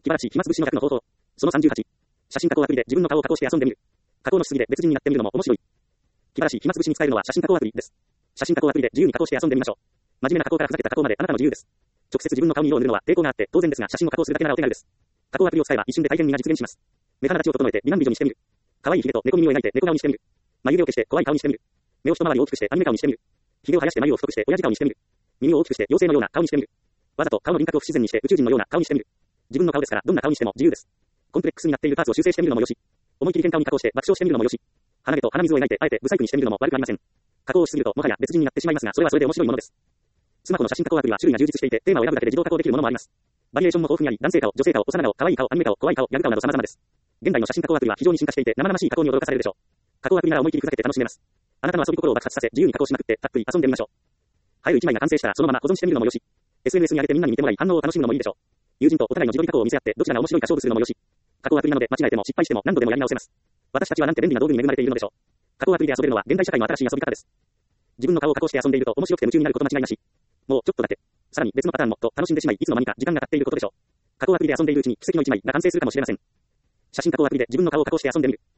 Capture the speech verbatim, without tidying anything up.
気晴らし、暇つぶしの逆の方法。そのさんじゅうはち。写真加工アプリで自分の顔を加工して遊んでみる。加工のしすぎで別人になってみるのも面白い。気晴らし、暇つぶしに使えるのは写真加工アプリです。写真加工アプリで自由に加工して遊んでみましょう。真面目な加工からふざけた加工まであなたの自由です。直接自分の顔に色を塗るのは抵抗があって当然ですが、写真を加工するだけならお手軽です。加工アプリを使えば一瞬で体験にが実現します。目鼻立ちを整えて美男美女にしてみる。可愛いヒゲと猫耳を描いて猫顔にしてみる。眉毛を消して怖い顔にしてみる。目を一回り大きくしてアニメ顔にしてみる。髭を生やして眉を太くして親父顔にしてみる。耳を大きくして妖精のような顔にしてみる。わざと顔の輪郭を不自然にして宇宙人のような顔にしてみる。自分の顔ですからどんな顔にしても自由です。コンプレックスになっているパーツを修正してみるのもよし。思い切り変顔に加工して爆笑してみるのもよし。鼻毛と鼻水を描いてあえてブサイクにしてみるのも悪くありません。加工をしすぎるともはや別人になってしまいますが、それはそれで面白いものです。スマホの写真加工アプリは種類が充実していて、テーマを選ぶだけで自動加工できるものもあります。バリエーションも豊富にあり、男性顔、女性顔、幼顔、可愛い顔、アニメ顔、怖い顔、ギャグ顔など様々です。現代の写真加工アプリは非常に進化していて、生々しい加工に驚かされるでしょう。加工アプリなら思い切りふざけて楽しめます。あなたの遊び心を爆発させ、自由に加工しまくってたっぷり遊んでみましょう。ファイルいちまいが完成したらそのまま保存してみるのもよし。エスエヌエス に上げてみんなに見てもらい反応を楽しむのもいいでしょう。友人とお互いの自撮り加工を見せ合ってどちらが面白いか勝負するのもよし。加工アプリなので間違えても失敗しても何度でもやり直せます。私たちはなんて便利な道具に恵まれているのでしょう。加工アプリで遊べるのは現代社会の新しい遊び方です。自分の顔を加工して遊んでいると面白くて夢中になること間違いなし。もうちょっとだけ。さらに別のパターンもと楽しんでしまい、いつの間にか時間が経っていることでしょう。加工アプリで遊んでいるうちに奇跡の一枚が完成するかもしれません。写真加工アプリで自分の顔を加工して遊んでみる。